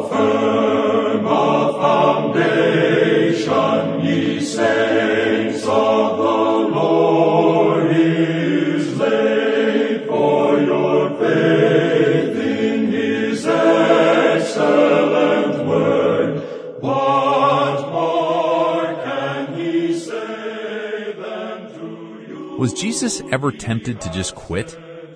firm a foundation, ye saints of the Lord, is laid, for your faith in his excellent word. What more can he say than to you? Was Jesus ever tempted to just quit?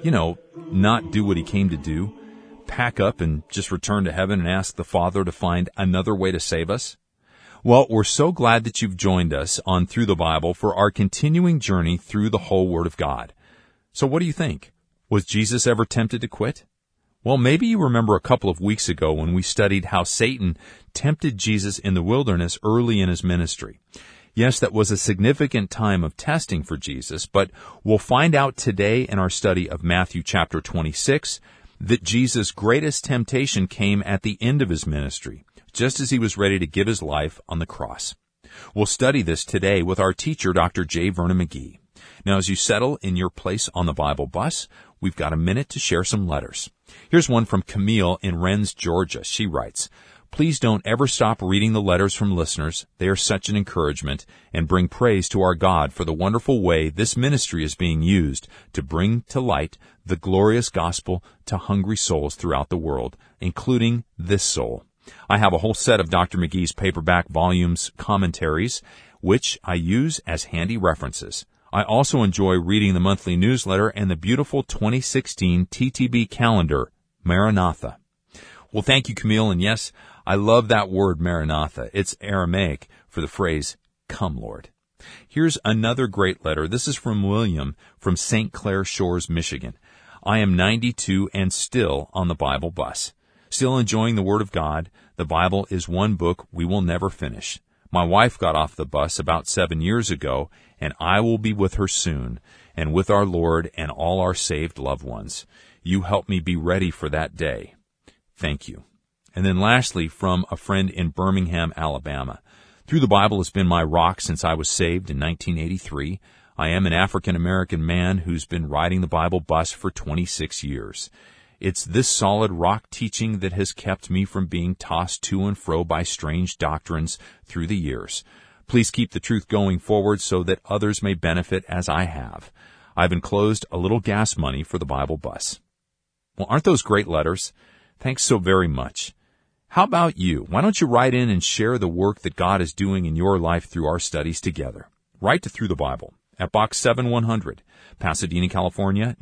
Not do what he came to do? Pack up and just return to heaven and ask the Father to find another way to save us? Well, we're so glad that you've joined us on Through the Bible for our continuing journey through the whole Word of God. So what do you think? Was Jesus ever tempted to quit? Well, maybe you remember a couple of weeks ago when we studied how Satan tempted Jesus in the wilderness early in his ministry. Yes, that was a significant time of testing for Jesus, but we'll find out today in our study of Matthew chapter 26 that Jesus' greatest temptation came at the end of his ministry, just as he was ready to give his life on the cross. We'll study this today with our teacher, Dr. J. Vernon McGee. Now, as you settle in your place on the Bible bus, we've got a minute to share some letters. Here's one from Camille in Rennes, Georgia. She writes, "Please don't ever stop reading the letters from listeners. They are such an encouragement and bring praise to our God for the wonderful way this ministry is being used to bring to light the glorious gospel to hungry souls throughout the world, including this soul." I have a whole set of Dr. McGee's paperback volumes commentaries, which I use as handy references. I also enjoy reading the monthly newsletter and the beautiful 2016 TTB calendar, Maranatha. Well, thank you, Camille, and yes, I love that word, Maranatha. It's Aramaic for the phrase, "Come, Lord." Here's another great letter. This is from William from St. Clair Shores, Michigan. "I am 92 and still on the Bible bus. Still enjoying the Word of God. The Bible is one book we will never finish. My wife got off the bus about 7 years ago, and I will be with her soon, and with our Lord and all our saved loved ones. You help me be ready for that day. Thank you." And then lastly, from a friend in Birmingham, Alabama. "Through the Bible has been my rock since I was saved in 1983. I am an African-American man who's been riding the Bible bus for 26 years. It's this solid rock teaching that has kept me from being tossed to and fro by strange doctrines through the years. Please keep the truth going forward so that others may benefit as I have. I've enclosed a little gas money for the Bible bus." Well, aren't those great letters? Thanks so very much. How about you? Why don't you write in and share the work that God is doing in your life through our studies together? Write to Through the Bible at Box 7100, Pasadena, California,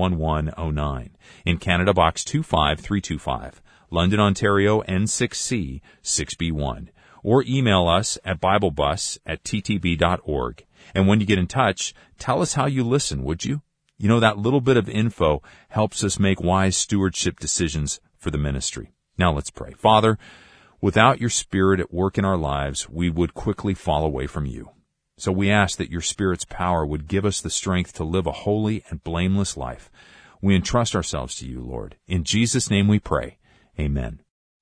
91109. In Canada, Box 25325, London, Ontario, N6C 6B1. Or email us at BibleBus@ttb.org. And when you get in touch, tell us how you listen, would you? That little bit of info helps us make wise stewardship decisions for the ministry. Now let's pray. Father, without your Spirit at work in our lives, we would quickly fall away from you. So we ask that your Spirit's power would give us the strength to live a holy and blameless life. We entrust ourselves to you, Lord. In Jesus' name we pray. Amen.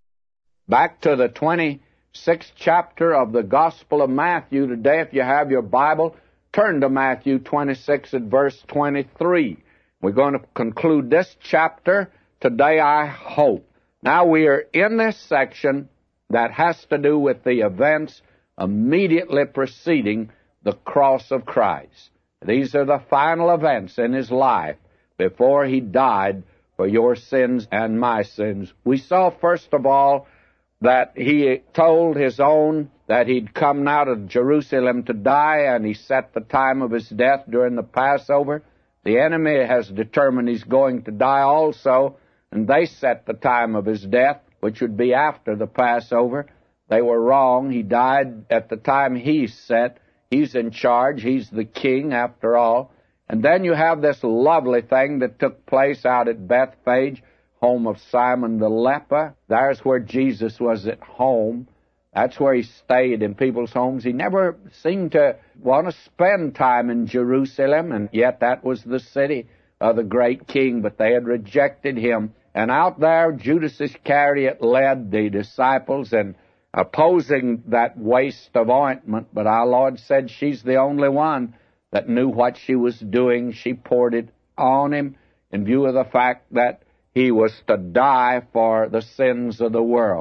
Back to the 26th chapter of the Gospel of Matthew today. If you have your Bible, turn to Matthew 26 at verse 23. We're going to conclude this chapter today, I hope. Now we are in this section that has to do with the events immediately preceding the cross of Christ. These are the final events in his life before he died for your sins and my sins. We saw, first of all, that he told his own that he'd come out of Jerusalem to die, and he set the time of his death during the Passover. The enemy has determined he's going to die also, and they set the time of his death, which would be after the Passover. They were wrong. He died at the time he set. He's in charge. He's the king, after all. And then you have this lovely thing that took place out at Bethphage, home of Simon the leper. There's where Jesus was at home. That's where he stayed, in people's homes. He never seemed to want to spend time in Jerusalem, and yet that was the city of the great king, but they had rejected him. And out there, Judas Iscariot led the disciples in opposing that waste of ointment, but our Lord said she's the only one that knew what she was doing. She poured it on him in view of the fact that he was to die for the sins of the world.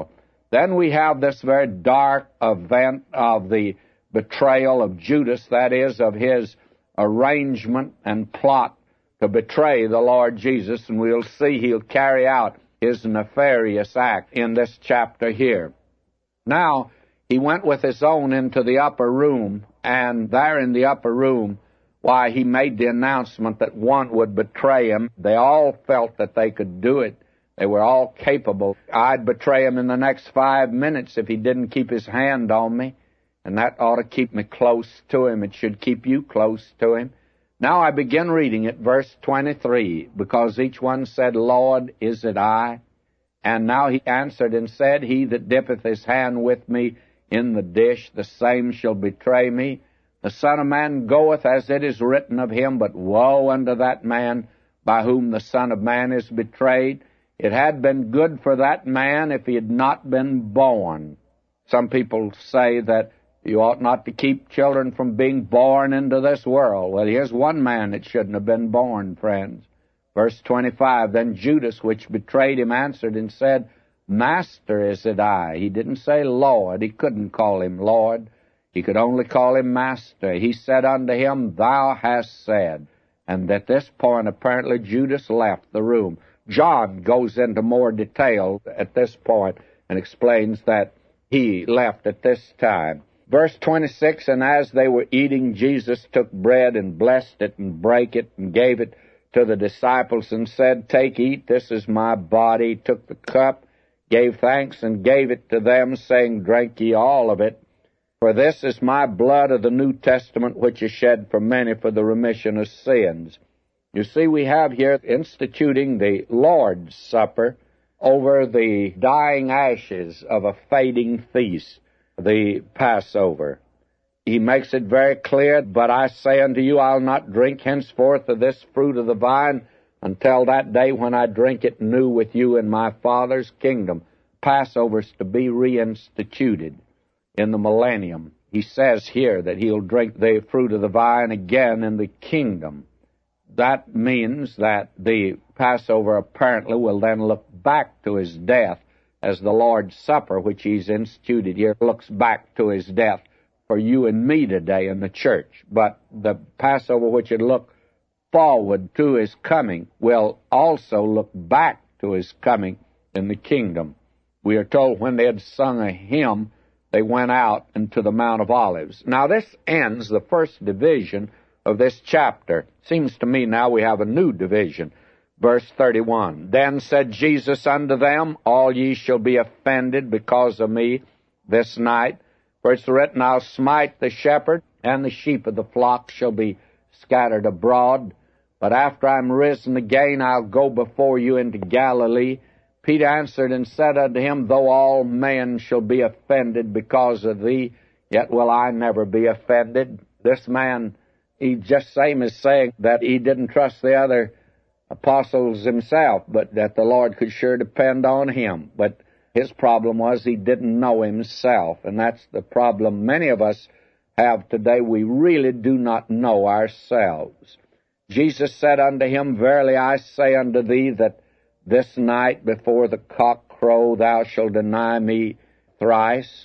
Then we have this very dark event of the betrayal of Judas, that is, of his arrangement and plot to betray the Lord Jesus, and we'll see he'll carry out his nefarious act in this chapter here. Now, he went with his own into the upper room, and there in the upper room, why, he made the announcement that one would betray him. They all felt that they could do it. They were all capable. I'd betray him in the next 5 minutes if he didn't keep his hand on me, and that ought to keep me close to him. It should keep you close to him. Now I begin reading at verse 23, because each one said, Lord, is it I? And now he answered and said, He that dippeth his hand with me in the dish, the same shall betray me. The Son of Man goeth as it is written of him, but woe unto that man by whom the Son of Man is betrayed. It had been good for that man if he had not been born. Some people say that you ought not to keep children from being born into this world. Well, here's one man that shouldn't have been born, friends. Verse 25, Then Judas, which betrayed him, answered and said, Master, is it I? He didn't say Lord. He couldn't call him Lord. He could only call him Master. He said unto him, Thou hast said. And at this point, apparently, Judas left the room. John goes into more detail at this point and explains that he left at this time. Verse 26, And as they were eating, Jesus took bread and blessed it and brake it and gave it to the disciples and said, Take, eat, this is my body. He took the cup, gave thanks, and gave it to them, saying, Drink ye all of it. For this is my blood of the New Testament, which is shed for many for the remission of sins. You see, we have here instituting the Lord's Supper over the dying ashes of a fading feast, the Passover. He makes it very clear, But I say unto you, I'll not drink henceforth of this fruit of the vine until that day when I drink it new with you in my Father's kingdom. Passover's to be reinstituted in the millennium. He says here that he'll drink the fruit of the vine again in the kingdom. That means that the Passover apparently will then look back to his death, as the Lord's Supper, which he's instituted here, looks back to his death for you and me today in the church. But the Passover, which would look forward to his coming, will also look back to his coming in the kingdom. We are told when they had sung a hymn, they went out into the Mount of Olives. Now this ends the first division of this chapter. Seems to me now we have a new division. Verse 31, Then said Jesus unto them, All ye shall be offended because of me this night. For it's written, I'll smite the shepherd, and the sheep of the flock shall be scattered abroad. But after I'm risen again, I'll go before you into Galilee. Peter answered and said unto him, Though all men shall be offended because of thee, yet will I never be offended. This man, he just same as saying that he didn't trust the other apostles himself, but that the Lord could sure depend on him. But his problem was he didn't know himself, and that's the problem many of us have today. We really do not know ourselves. Jesus said unto him, Verily I say unto thee that this night before the cock crow thou shalt deny me thrice.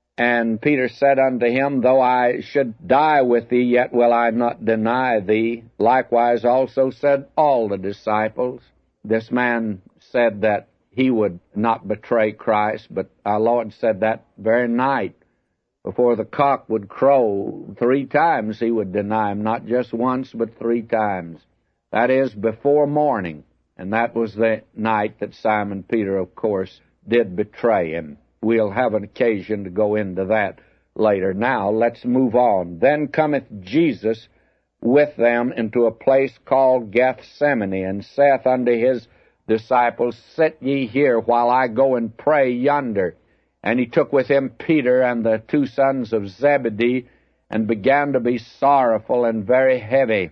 And Peter said unto him, Though I should die with thee, yet will I not deny thee. Likewise also said all the disciples. This man said that he would not betray Christ, but our Lord said that very night, before the cock would crow 3 times, he would deny him, not just once, but 3 times. That is, before morning. And that was the night that Simon Peter, of course, did betray him. We'll have an occasion to go into that later. Now, let's move on. Then cometh Jesus with them into a place called Gethsemane, and saith unto his disciples, Sit ye here while I go and pray yonder. And he took with him Peter and the 2 sons of Zebedee, and began to be sorrowful and very heavy.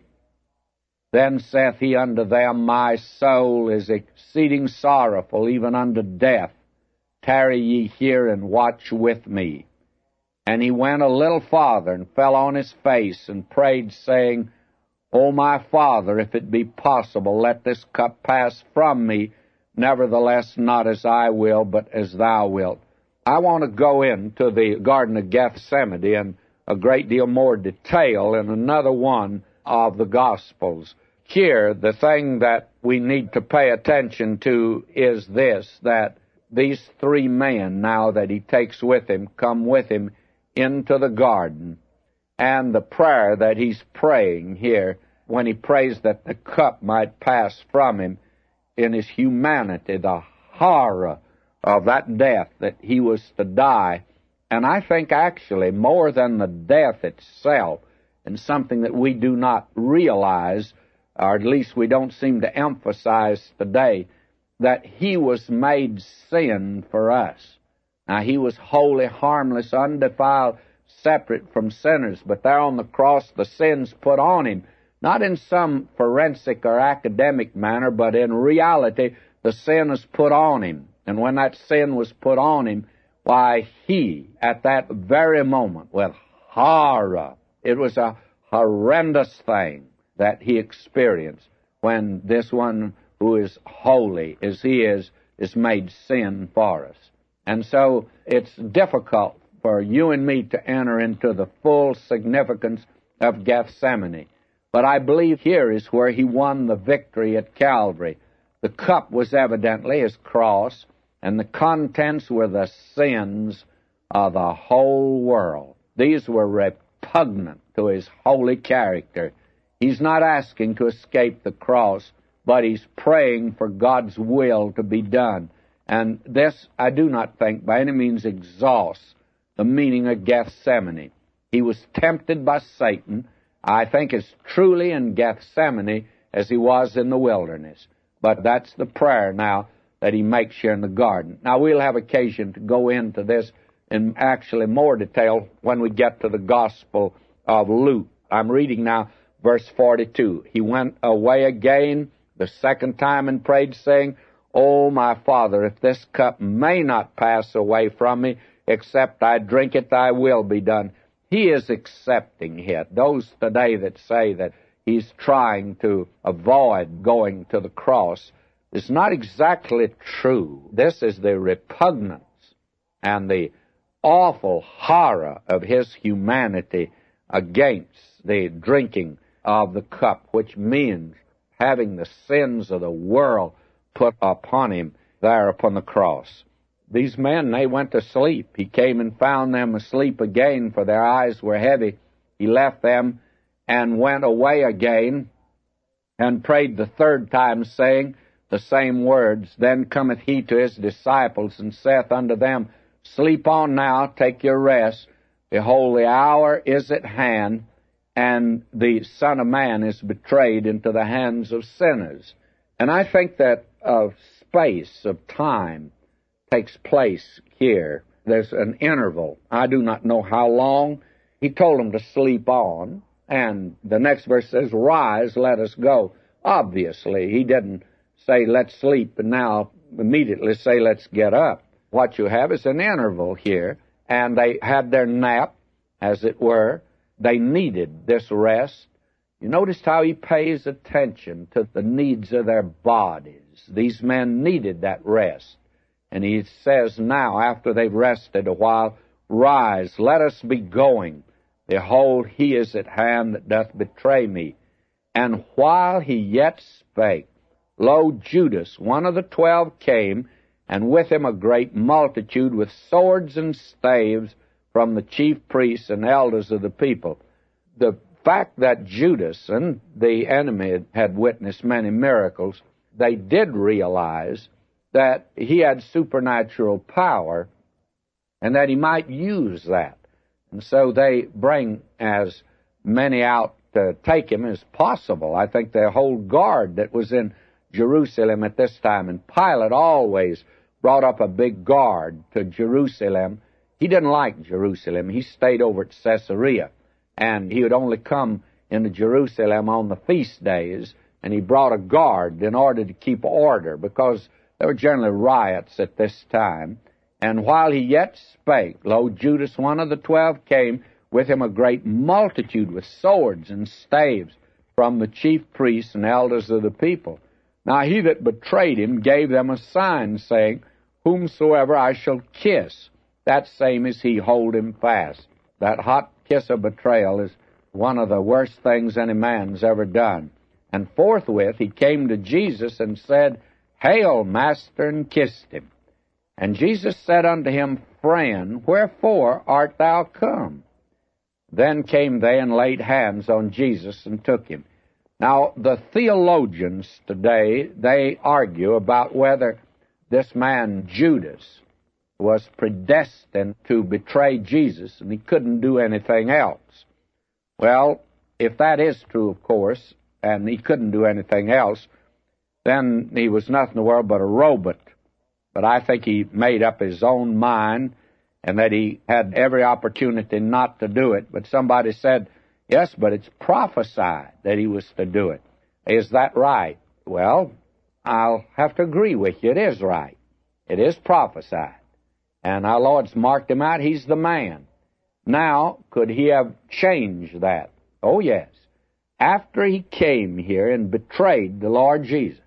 Then saith he unto them, My soul is exceeding sorrowful, even unto death. Tarry ye here and watch with me. And he went a little farther, and fell on his face, and prayed, saying, O my Father, if it be possible, let this cup pass from me. Nevertheless, not as I will, but as thou wilt. I want to go into the Garden of Gethsemane in a great deal more detail in another one of the Gospels. Here, the thing that we need to pay attention to is this, that these three men, now that he takes with him, come with him into the garden, and the prayer that he's praying here, when he prays that the cup might pass from him in his humanity, the horror of that death that he was to die. And I think actually more than the death itself, and something that we do not realize, or at least we don't seem to emphasize today, that he was made sin for us. Now, he was holy, harmless, undefiled, separate from sinners, but there on the cross the sins put on him, not in some forensic or academic manner, but in reality the sin is put on him. And when that sin was put on him, why, he, at that very moment, with horror, it was a horrendous thing that he experienced when this one who is holy as he is made sin for us. And so it's difficult for you and me to enter into the full significance of Gethsemane. But I believe here is where he won the victory at Calvary. The cup was evidently his cross, and the contents were the sins of the whole world. These were repugnant to his holy character. He's not asking to escape the cross, but he's praying for God's will to be done. And this, I do not think, by any means exhausts the meaning of Gethsemane. He was tempted by Satan, I think, as truly in Gethsemane as he was in the wilderness. But that's the prayer now that he makes here in the garden. Now, we'll have occasion to go into this in actually more detail when we get to the Gospel of Luke. I'm reading now verse 42. He went away again the second time and prayed, saying, O my Father, if this cup may not pass away from me, except I drink it, thy will be done. He is accepting it. Those today that say that he's trying to avoid going to the cross is not exactly true. This is the repugnance and the awful horror of his humanity against the drinking of the cup, which means having the sins of the world put upon him there upon the cross. These men, they went to sleep. He came and found them asleep again, for their eyes were heavy. He left them and went away again and prayed the third time, saying the same words. Then cometh he to his disciples and saith unto them, Sleep on now, take your rest. Behold, the hour is at hand, and the Son of Man is betrayed into the hands of sinners. And I think that a space of time takes place here. There's an interval. I do not know how long. He told them to sleep on, and the next verse says, Rise, let us go. Obviously, he didn't say, let's sleep, and now immediately say, let's get up. What you have is an interval here, and they had their nap, as it were. They needed this rest. You noticed how he pays attention to the needs of their bodies. These men needed that rest. And he says now, after they've rested a while, Rise, let us be going. Behold, he is at hand that doth betray me. And while he yet spake, lo, Judas, one of the 12, came, and with him a great multitude with swords and staves from the chief priests and elders of the people. The fact that Judas and the enemy had witnessed many miracles, they did realize that he had supernatural power and that he might use that. And so they bring as many out to take him as possible. I think the whole guard that was in Jerusalem at this time, and Pilate always brought up a big guard to Jerusalem. He didn't like Jerusalem. He stayed over at Caesarea, and he would only come into Jerusalem on the feast days, and he brought a guard in order to keep order, because there were generally riots at this time. And while he yet spake, lo, Judas, one of the 12, came, with him a great multitude with swords and staves from the chief priests and elders of the people. Now he that betrayed him gave them a sign, saying, Whomsoever I shall kiss, that same as he hold him fast. That hot kiss of betrayal is one of the worst things any man's ever done. And forthwith he came to Jesus and said, Hail, Master, and kissed him. And Jesus said unto him, Friend, wherefore art thou come? Then came they and laid hands on Jesus and took him. Now, the theologians today, they argue about whether this man, Judas, was predestined to betray Jesus, and he couldn't do anything else. Well, if that is true, of course, and he couldn't do anything else, then he was nothing in the world but a robot. But I think he made up his own mind, and that he had every opportunity not to do it. But somebody said, yes, but it's prophesied that he was to do it. Is that right? Well, I'll have to agree with you. It is right. It is prophesied. And our Lord's marked him out. He's the man. Now, could he have changed that? Oh, yes. After he came here and betrayed the Lord Jesus.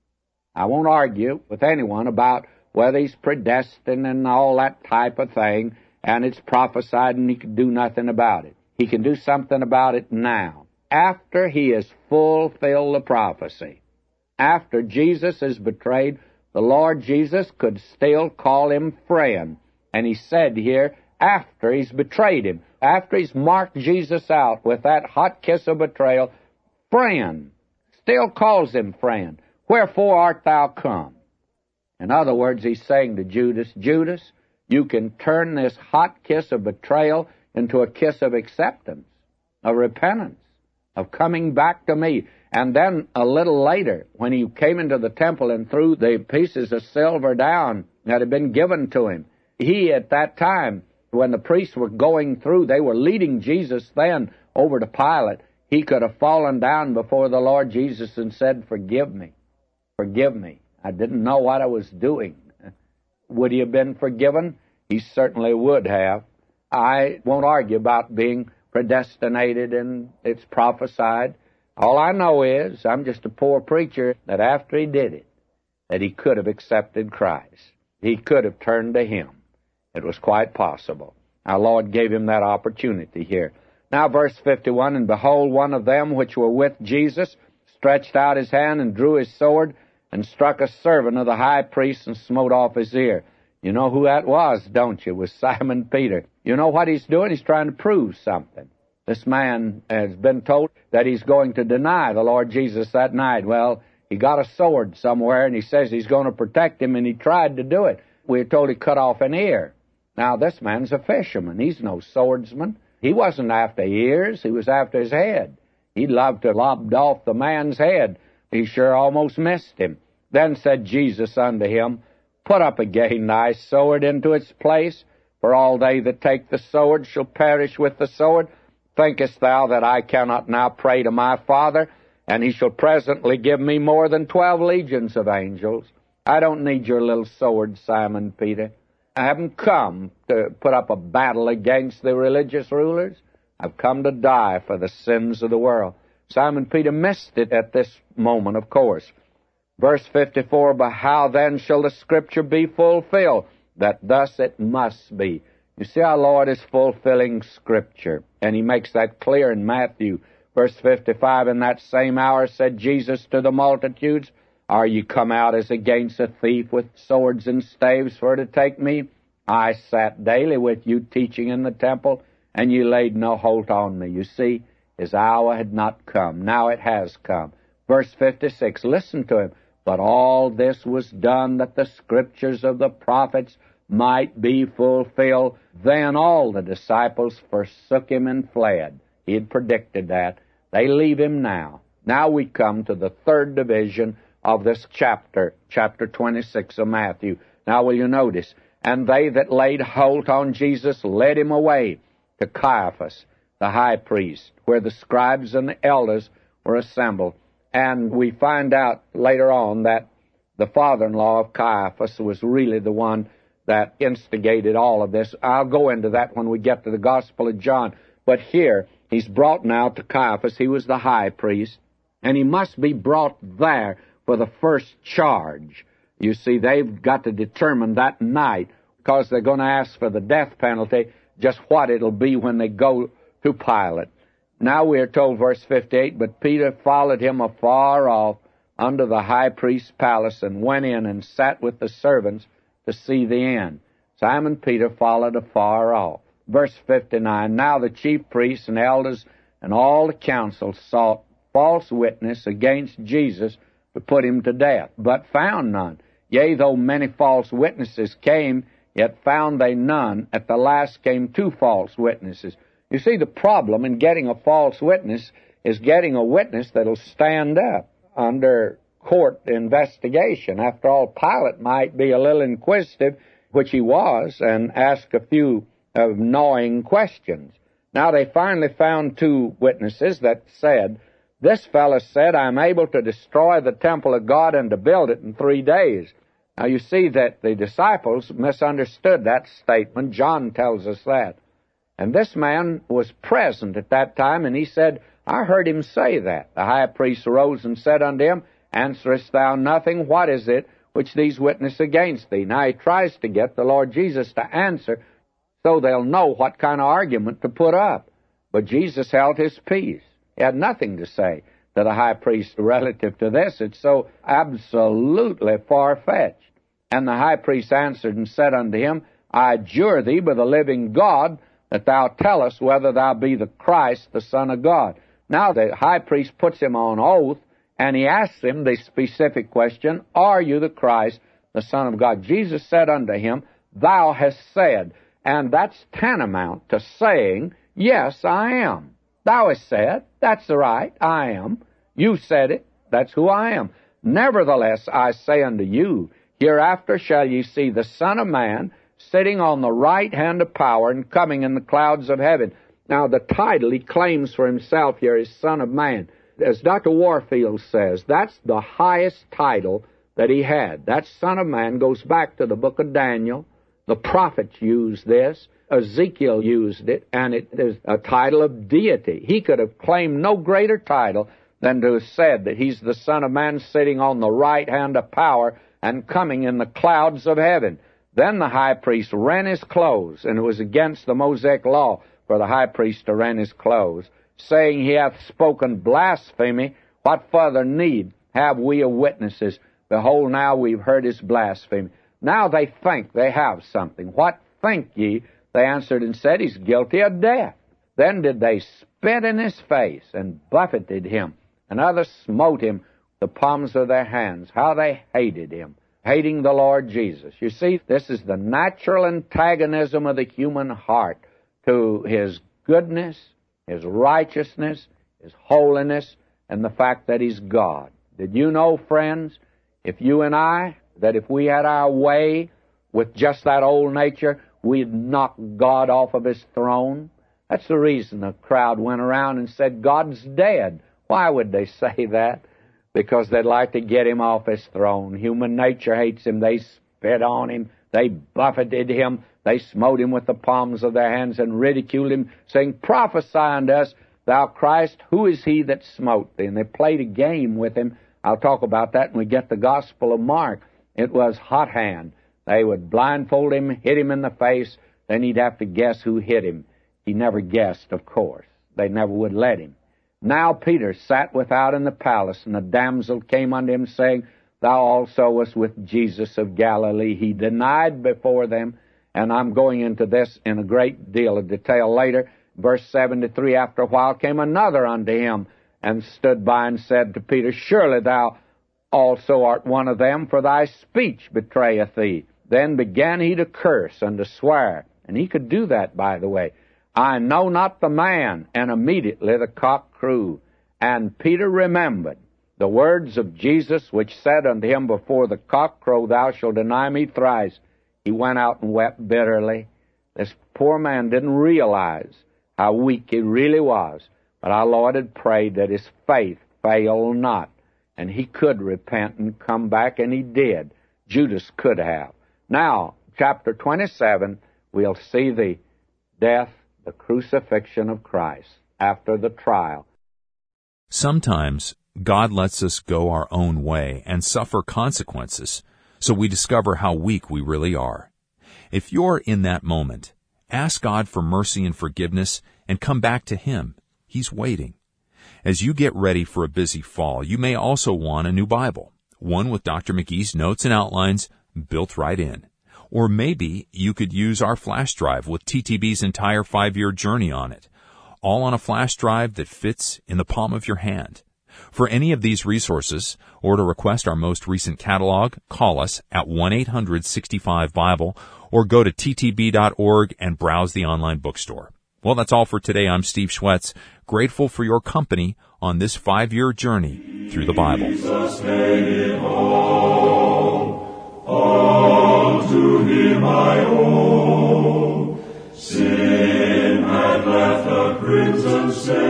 I won't argue with anyone about whether he's predestined and all that type of thing, and it's prophesied and he can do nothing about it. He can do something about it now, after he has fulfilled the prophecy. After Jesus is betrayed, the Lord Jesus could still call him friend. And he said here, after he's betrayed him, after he's marked Jesus out with that hot kiss of betrayal, friend, still calls him friend. Wherefore art thou come? In other words, he's saying to Judas, Judas, you can turn this hot kiss of betrayal into a kiss of acceptance, of repentance, of coming back to me. And then a little later, when he came into the temple and threw the pieces of silver down that had been given to him, he at that time, when the priests were going through, they were leading Jesus then over to Pilate, he could have fallen down before the Lord Jesus and said, Forgive me, forgive me. I didn't know what I was doing. Would he have been forgiven? He certainly would have. I won't argue about being predestinated and it's prophesied. All I know is, I'm just a poor preacher, that after he did it, that he could have accepted Christ. He could have turned to him. It was quite possible. Our Lord gave him that opportunity here. Now, verse 51, And behold, one of them which were with Jesus stretched out his hand and drew his sword and struck a servant of the high priest and smote off his ear. You know who that was, don't you? It was Simon Peter. You know what he's doing? He's trying to prove something. This man has been told that he's going to deny the Lord Jesus that night. Well, he got a sword somewhere, and he says he's going to protect him, and he tried to do it. We're told he cut off an ear. Now, this man's a fisherman. He's no swordsman. He wasn't after ears. He was after his head. He'd love to have lopped off the man's head. He sure almost missed him. Then said Jesus unto him, Put up again thy sword into its place, for all they that take the sword shall perish with the sword. Thinkest thou that I cannot now pray to my Father, and he shall presently give me more than 12 legions of angels? I don't need your little sword, Simon Peter. I haven't come to put up a battle against the religious rulers. I've come to die for the sins of the world. Simon Peter missed it at this moment, of course. Verse 54, But how then shall the Scripture be fulfilled, that thus it must be? You see, our Lord is fulfilling Scripture, and he makes that clear in Matthew. Verse 55, In that same hour said Jesus to the multitudes, Are ye come out as against a thief with swords and staves for to take me? I sat daily with you teaching in the temple, and ye laid no hold on me. You see, his hour had not come. Now it has come. Verse 56, listen to him. But all this was done that the Scriptures of the prophets might be fulfilled. Then all the disciples forsook him and fled. He had predicted that. They leave him now. Now we come to the third division of this chapter, chapter 26 of Matthew. Now will you notice? And they that laid hold on Jesus led him away to Caiaphas, the high priest, where the scribes and the elders were assembled. And we find out later on that the father-in-law of Caiaphas was really the one that instigated all of this. I'll go into that when we get to the Gospel of John. But here, he's brought now to Caiaphas. He was the high priest, and he must be brought there for the first charge. You see, they've got to determine that night. because they're going to ask for the death penalty, just what it'll be when they go to Pilate. Now we are told, verse 58, but Peter followed him afar off under the high priest's palace and went in and sat with the servants to see the end. Simon Peter followed afar off. Verse 59, now the chief priests and elders and all the council sought false witness against Jesus to put him to death, but found none. Yea, though many false witnesses came, yet found they none. At the last came 2 false witnesses. You see, the problem in getting a false witness is getting a witness that'll stand up under court investigation. After all, Pilate might be a little inquisitive, which he was, and ask a few gnawing questions. Now, they finally found 2 witnesses that said, this fellow said, I'm able to destroy the temple of God and to build it in 3 days. Now, you see that the disciples misunderstood that statement. John tells us that. And this man was present at that time, and he said, I heard him say that. The high priest arose and said unto him, answerest thou nothing? What is it which these witness against thee? Now, he tries to get the Lord Jesus to answer so they'll know what kind of argument to put up. But Jesus held his peace. He had nothing to say to the high priest relative to this. It's so absolutely far-fetched. And the high priest answered and said unto him, I adjure thee by the living God that thou tell us whether thou be the Christ, the Son of God. Now the high priest puts him on oath, and he asks him the specific question, are you the Christ, the Son of God? Jesus said unto him, thou hast said. And that's tantamount to saying, yes, I am. Thou hast said, that's right, I am. You said it, that's who I am. Nevertheless, I say unto you, hereafter shall ye see the Son of Man sitting on the right hand of power and coming in the clouds of heaven. Now, the title he claims for himself here is Son of Man. As Dr. Warfield says, that's the highest title that he had. That Son of Man goes back to the book of Daniel. The prophets used this. Ezekiel used it, and it is a title of deity. He could have claimed no greater title than to have said that he's the Son of Man sitting on the right hand of power and coming in the clouds of heaven. Then the high priest rent his clothes, and it was against the Mosaic law for the high priest to rent his clothes, saying, he hath spoken blasphemy. What further need have we of witnesses? Behold, now we've heard his blasphemy. Now they think they have something. What think ye? They answered and said, he's guilty of death. Then did they spit in his face and buffeted him, and others smote him with the palms of their hands. How they hated him, hating the Lord Jesus. You see, this is the natural antagonism of the human heart to his goodness, his righteousness, his holiness, and the fact that he's God. Did you know, friends, if you and I, that if we had our way with just that old nature, we'd knock God off of his throne? That's the reason the crowd went around and said, God's dead. Why would they say that? Because they'd like to get him off his throne. Human nature hates him. They spit on him. They buffeted him. They smote him with the palms of their hands and ridiculed him, saying, prophesy unto us, thou Christ, who is he that smote thee? And they played a game with him. I'll talk about that when we get the Gospel of Mark. It was hot hand. They would blindfold him, hit him in the face, then he'd have to guess who hit him. He never guessed, of course. They never would let him. Now Peter sat without in the palace, and a damsel came unto him, saying, thou also wast with Jesus of Galilee. He denied before them, and I'm going into this in a great deal of detail later. Verse 73, after a while came another unto him, and stood by and said to Peter, surely thou also art one of them, for thy speech betrayeth thee. Then began he to curse and to swear. And he could do that, by the way. I know not the man. And immediately the cock crew. And Peter remembered the words of Jesus, which said unto him, before the cock crow, thou shalt deny me thrice. He went out and wept bitterly. This poor man didn't realize how weak he really was. But our Lord had prayed that his faith fail not. And he could repent and come back, and he did. Judas could have. Now, chapter 27, we'll see the death, the crucifixion of Christ after the trial. Sometimes God lets us go our own way and suffer consequences, so we discover how weak we really are. If you're in that moment, ask God for mercy and forgiveness and come back to Him. He's waiting. As you get ready for a busy fall, you may also want a new Bible, one with Dr. McGee's notes and outlines built right in. Or maybe you could use our flash drive with TTB's entire 5-year journey on it, all on a flash drive that fits in the palm of your hand. For any of these resources, or to request our most recent catalog, call us at 1-800-65-BIBLE or go to ttb.org and browse the online bookstore. Well, that's all for today. I'm Steve Schwetz, grateful for your company on this 5-year journey through the Bible. Jesus made it all to Him I owe. Sin had left a crimson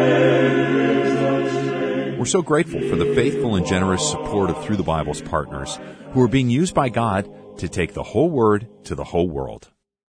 stain. We're so grateful for the faithful and generous support of Through the Bible's partners who are being used by God to take the whole Word to the whole world.